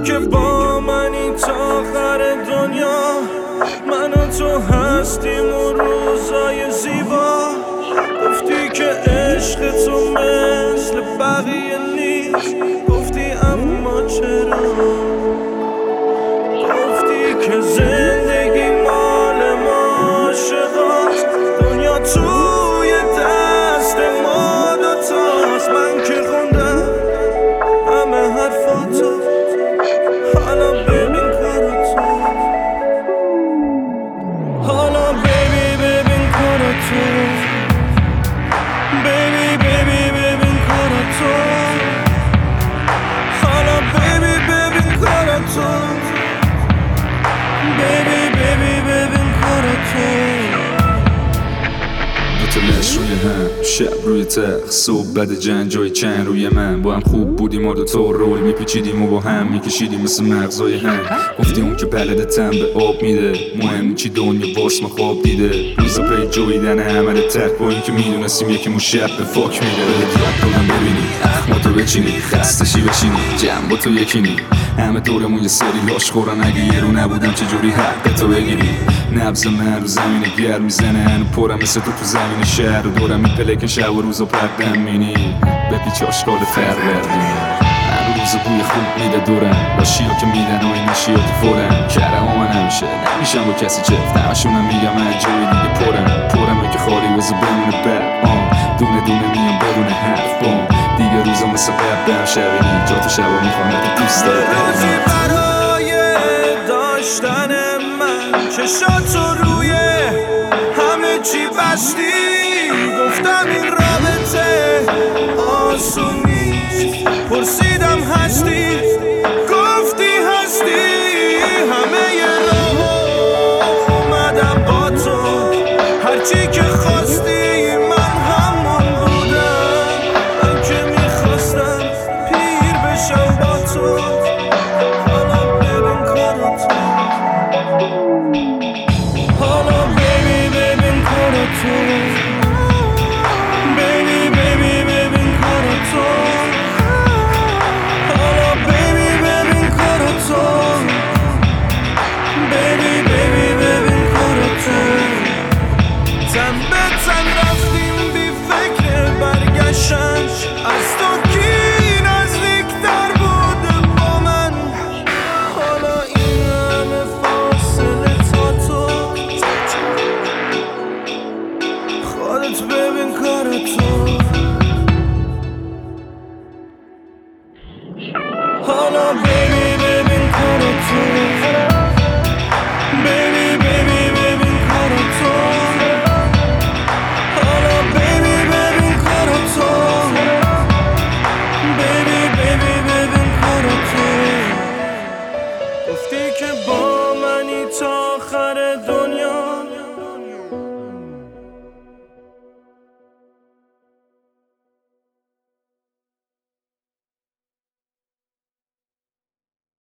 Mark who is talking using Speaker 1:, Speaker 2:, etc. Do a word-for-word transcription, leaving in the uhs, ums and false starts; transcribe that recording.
Speaker 1: که با منی تا آخر دنیا، من و تو هستیم و روزای زیبا. گفتی که عشق تو مثل بقیه نیست، گفتی اما چرا؟ گفتی که زندگی مال ما عاشقاست، دنیا توی دست ما دوتاست. من که خوندم همه حرفاتو، حالا ببین کاراتو، حالا بیبی ببین کاراتو، بیبی بیبی ببین کاراتو، حالا بیبی ببین کاراتو، بیبی بیبی ببین کاراتو.
Speaker 2: دو تا لش روی هم، شب روی تخت، صبح بعد جنگ جای چند روی من. با هم خوب بودیم و دو تا رول میپیچیدیم و با هم میکشیدیم مثل مغزای هم. گفتی اون که بلدتم به آب میده، مهم چی دنیا واس ما خواب دیده. روزا پی جویدن عمل تک با این که میدونستیم یکی مو شب به فاک میده. بهت کنم ببینی اخماتو بچینی، خستشی بچینی جمع با تو یکینی. همه دورمون یه سری لاش خورن، اگه یه رو نبودم چجوری حق تو بگیری؟ نبض من رو زمین گرم میزنه، هنو پرم مثل تو تو زمین شهر. و دورم میپلکن شب و روز و پردم مینی بپیچ آشقال فروردین. هر روز بوی خوب میده دورم، لاشی ها که میدن و این نشی ها که فورم. کرم ها من همیشه نمیشم با کسی چفت، همشونم میگم من جوی دیگه پرم پرم که خالی وزو بمونه بر آم. دونه دونه میام بدون حرف بام، دیگه روزا مثل قبلم شبینی جا تو شبا میخوانم دوست داره
Speaker 1: روزی برای داشتن من چشاتو روی همه چی بستی. گفتم این رابطه آسون نیست، پرسیدم هستی، گفتی هستی. همه یه راه اومدم با تو، هرچی که خواستی من همون بودم. من که میخواستم پیر بشم با تو، حالا ببین کاراتو، حالا بیبی ببین کاراتو، بیبی بیبی ببین کاراتو، حالا بیبی ببین کاراتو، بیبی بیبی ببین کاراتو. تن به تن رفتیم بی فکر برگشتن، از تو کی نزدیکتر بوده با من؟ حالا این همه فاصله تا تو، خودت ببین کارتو، حالا بیبی ببین کارتو، بیبی بیبی ببین کارتو، حالا بیبی ببین کارتو، بیبی بیبی ببین کارتو. گفتی که با منی تا آخر دنیا،